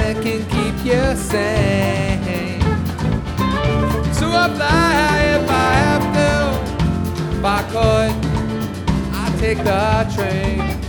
that can keep you sane. So I fly if I have to. If I could, I'd take the train.